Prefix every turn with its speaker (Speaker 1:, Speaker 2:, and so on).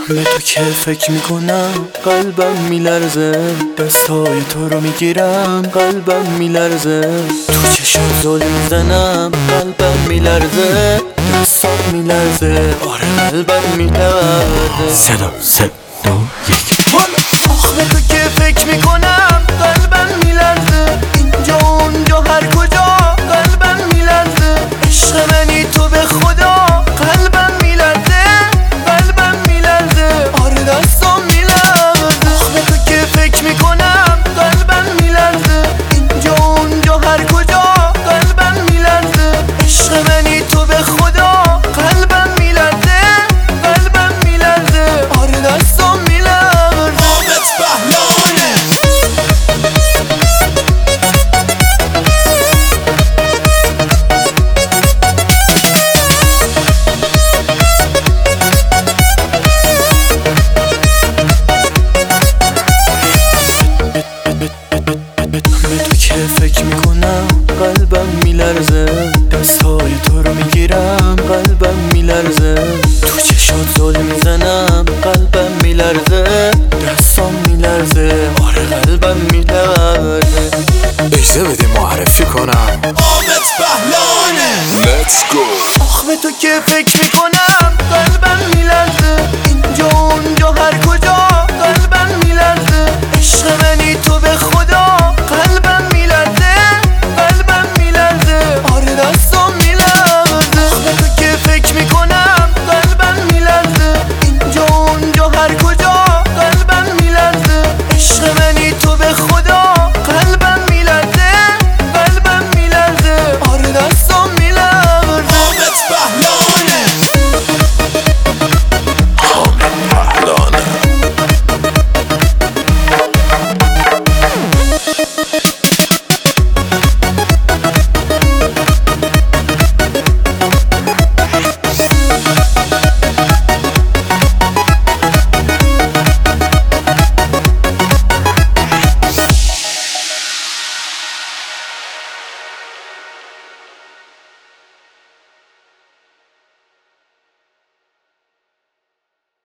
Speaker 1: به تو که فکر میکنم قلبم میلرزه، دستای تو رو میگیرم قلبم میلرزه، تو چشم زل میزنم قلبم میلرزه، دستات میلرزه آره قلبم میلرزه.
Speaker 2: صدا سه دو یک.
Speaker 1: آخ به تو که فکر میکنم قلبم میلرزه، اینجا اونجا هر کجا قلبم میلرزه، عشق منی تو به خدا قلبم میلرزه قلبم میلرزه آره دستم میلرزه. آخ به تو که فکر میکنم قلبم میلرزه، اینجا اونجا هر کجا قلبم میلرزه، عشق منی تو به خدا قلبم میلرزه قلبم میلرزه آره دستم میلرزه. به تو که فکر میکنم قلبم میلرزه، دستای تو رو میگیرم قلبم میلرزه، تو چشات زل میزنم قلبم میلرزه، دستم میلرزه آره قلبم میلرزه.
Speaker 2: اجازه بده معرفی کنم
Speaker 3: آمد بهلانه.
Speaker 1: آخ به تو که فکر